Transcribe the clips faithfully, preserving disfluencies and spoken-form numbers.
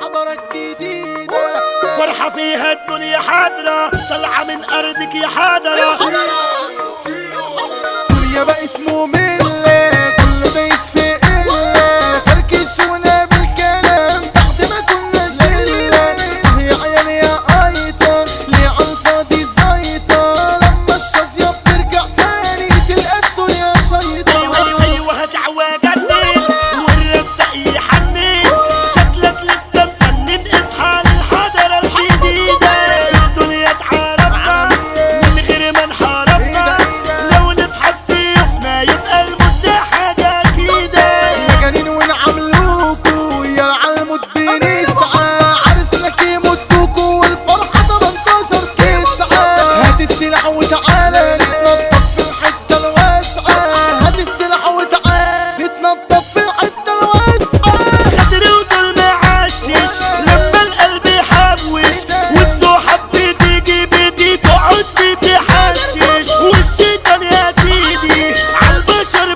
الحضارة الجديدة فرحة فيها الدنيا حاضرة طالعة من أرضك يا حاضرة. الدنيا بقت مملة كله دايس في قلة فركشونا بالكلام بعد ما كنا شلة. يا عيال يا قايطة ليه عالفاضي زايطة لما الشظية بترجع تاني تلقى الدنيا شيطة. أيوة أيوة أيوة هتعوجني والرزق يحني شكلك لسه مسنن اصحى للحضارة الجديدة. الدنيا اتعرفنا من غير ما نحاربنا لو نسحب سيوفنا يبقى المدة حاجة كده. مجانين ونعملوكوا يا عالموت بنسعى عرسنا كيموتوكوا والفرحة تمنتاشر تسعة. هات السلاح وتعالى نتنطط في الحتة الواسعة. هات السلاح وتعالى نتنطط في الحتة الواسعة. غدر وظلم عشش لما القلب يحوش والسحب بتيجي بدي تقعد في تحشش والشيطان يا سيدي عالبشر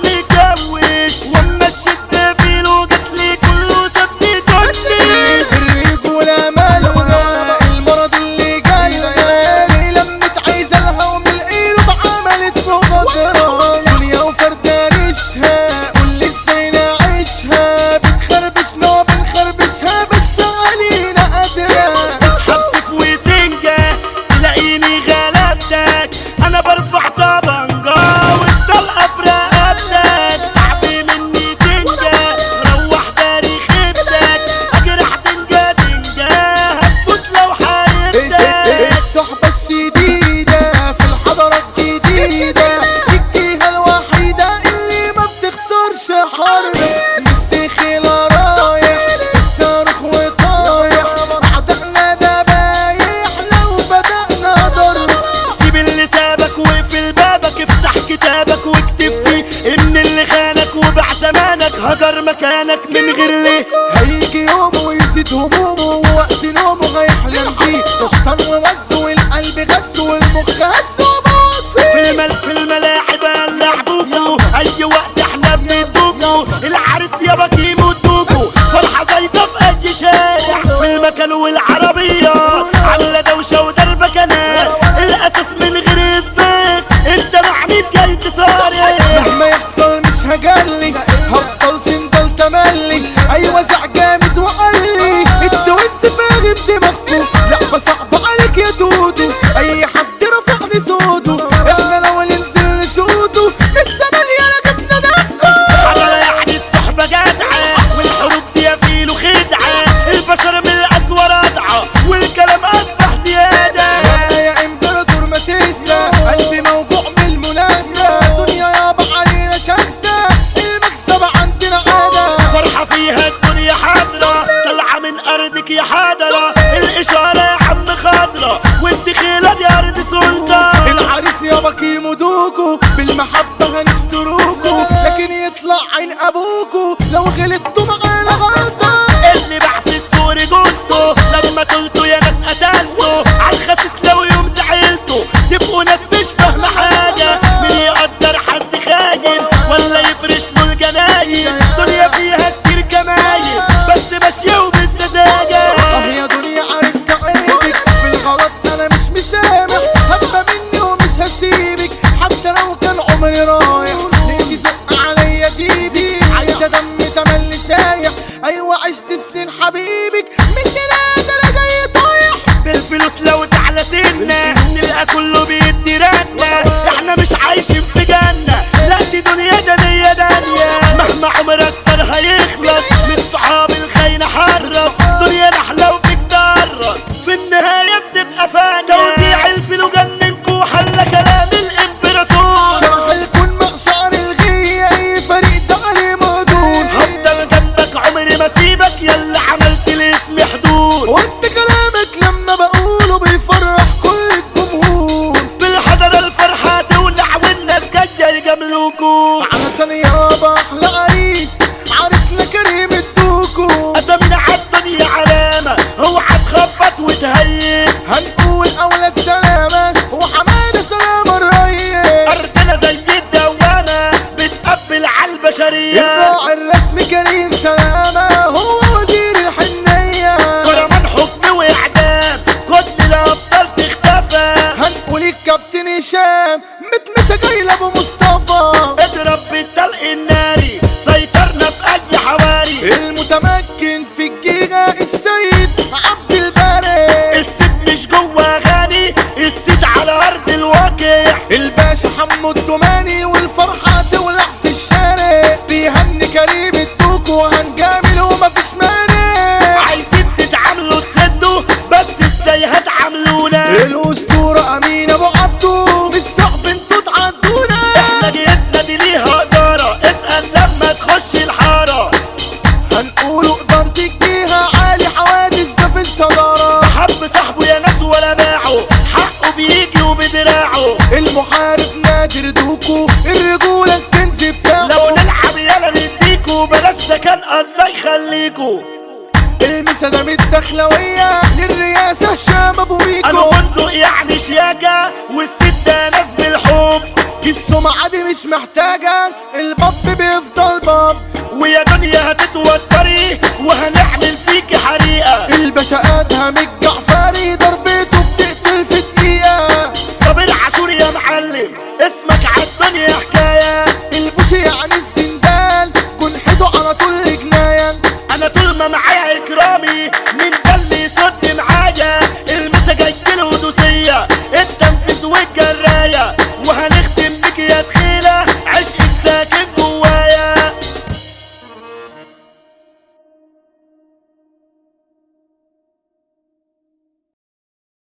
مكوش واما الشدة فيلو جاتلي كله سابني طنش. الرجولة مالونا المرض اللي جاينا ليه لمت عايزة الهوم القلوب عملت مغادرة. دنيا وفردة ريشها قولي ازاي نعيشها بتخربشنا وبنخربشها بس علينا قادرة. اسحب سيف وسنجة تلاقيني غلبتك انا برفع طبنجة والطلقة في رقبتك صعب مني تنجة روح داري خيبتك اجرح دنجة دنجة هتموت لو حاربتك. الصحبة الشديدة في الحضارة الجديدة الجهة الوحيدة اللي ما بتخسرش حرب. مدخل رايح الصاروخ وطايح أعدائنا دبايح لو بدأنا ضرب. سيب اللي سابك واقفل بابك افتح كتابك واكتب فيه ان اللي خانك وباع زمانك هجر مكانك من غير ليه. هيجي يوم ويزيد همومه ووقت نومه هيحلم بيه تشطن ووز والقلب غز والمخ هز وبوظ في فيه. المل في الملاعب هنلعبوكوا اي وقت احنا بندوكوا العرس يابا كيموتوكوا فرحة زايدة في اي شارع في المكان والعربية على دوشة ودربكنات الاساس من غير اثبات انت مع مين جاي تصارع. مهما يحصل مش هجلي هفضل سندل تملي ايوه زع جامد وقلي الدوينس فاهم دماغكو لعبة صعبة عليك يا دودو اي حد رفع لي صوته احنا لو ننزل نشوته من زمان يا جبنا دقو. حضرة يعني الصحبة جدعة والحروب دي يا فيلو خدعة البشر من الاسوار رضعة والكلام اصبح زيادة. يا امبراطور ما تهدى قلبي موجوع من المنادى دنيا يابا علينا شهدة المكسب عندنا عادة. فرحة فيها الدنيا حاضرة طالعة من أرضك يا حاضرة الإشارة يا عم خضرة والدخيلة دي أرض سلطة. العريس يابا كيمودوكو بالمحبة هنستروكو لكن يطلع عين ابوكو لو غلطتوا معانا غلطة. اللي باع في السور قلته لما قلته يا ناس قتلته عالخسيس لو يوم زعلته تبقوا ناس مش فاهمة حاجة مين يقدر حد خاين ولا يفرش له الجناين. دنيا فيها كتير كماين بس ماشية وبالسذاجة. اه يا دنيا عرفت عيبك في الغلط انا مش مسامح هبة مني ومش هسيبك حتى لو كان عمري رايح ليه تزق عليا ديبي عايزة دم تملي سايح ايوه عشت سنين حبيبك مني لا ده انا جاي طايح. بالفلوس لو تعلى سنة نلقى كله بيدي رنة احنا مش عايشين في جنة لا دي دنيا دنيا دنيا مهما عمرك كان هيخلص من الصحاب الخاينة حرص دنيا نحلة وفيك درس في النهاية بتبقى فانية. توزيع الفلو جننكو حل كلام الامبراطور شرح الكون مع شعر الغية اي فريق ده عليه مهدور هفضل جنبك عمري ما سيبك يلا عملت لاسمي حدود وانت كلامك لما بقوله بيفرح كل الجمهور. بالحضرة الفرحة تولع والناس جاية يجاملوكوا علشان يابا احلى عريس عريسنا كريم الدوكو أسامينا عالدنيا علامة اوعى تخبط وتهيس هنقول اولاد سلامة وحمادة سلامة الريس أرسلة زي الدوامة بتقبل عالبشرية الراعي الرسمي كريم سلامة هو وزير الحنية فيها السيد عبد الباري. الست مش جوه غني، الست على ارض الواقع. الباشا حمو التماني والفرحة تولع في الشارع، بيهني كريم الدوق وهنجامل ومفيش مانع. عايزين تتعاملوا تسدوا، بس ازاي هتعاملونا؟ الاسطورة امين ابو عبدو مش صعب انتوا تعدونا. احنا جيتنا دي ليها ادارة، اسأل لما تخش الحارة. هنقولوا قدرتك بيها عالي، حوادث ده في الصدارة. حب صاحبه يا ناس ولا باعه، حقه بيجي وبدراعه. المحارب نادر دوكو، الرجولة الكنز بتاعه. لو نلعب يلا نديكوا، بلاش ده كان الله يخليكوا. المسا من الدخلوية للرئاسة هشام ابو ميكو. انا بندق يعني شياكة، والست ده ناس بالحب. السمعة دي مش محتاجة، الباب بيفضل باب. ويا دنيا هتتوتري وهنعمل فيكي حريقة. الباشا ادهم الجعفري ضربته بتقتل في دقيقة. صابر عاشور يا معلم، اسمك عالدنيا حكاية. البوشي يعني السندال، جنحته على طول جناية. انا طول ما معايا اكرامي، مين ده اللي يصد معايا؟ المسا جايله دوسية، التنفيذ والجراية، وهنختم